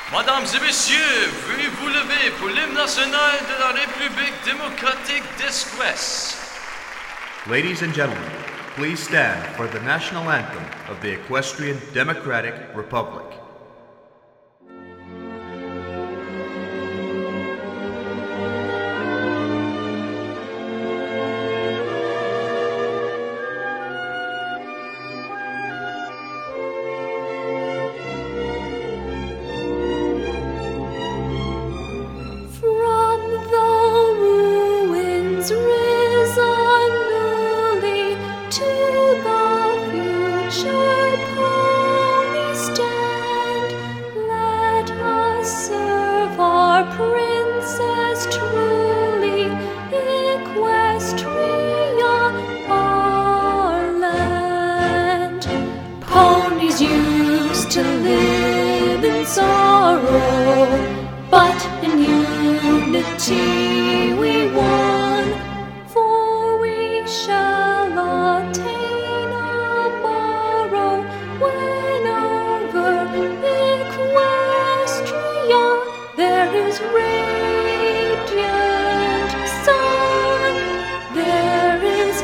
Mesdames et messieurs, veuillez vous lever pour l'hymne national de la République démocratique d'Esquisse. Ladies and gentlemen, please stand for the national anthem of the Equestrian Democratic Republic. Risen newly to the future pony stand. Let us serve our princess truly, Equestria, our land. Ponies used to live in sorrow, but in unity we won. For we shall attain a morrow when over Equestria there is radiant sun, there is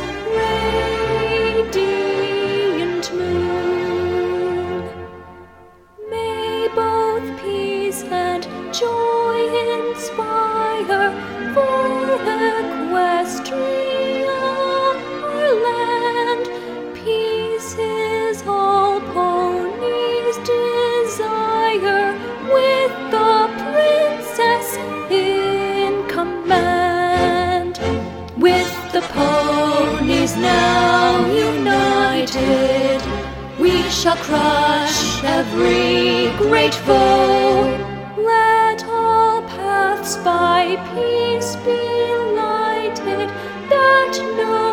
radiant moon. May both peace and joy inspire for Equestria, our land. Peace is all ponies desire, with the princess in command. With the ponies now united, we shall crush every great foe. Let all paths by peace be lighted, that no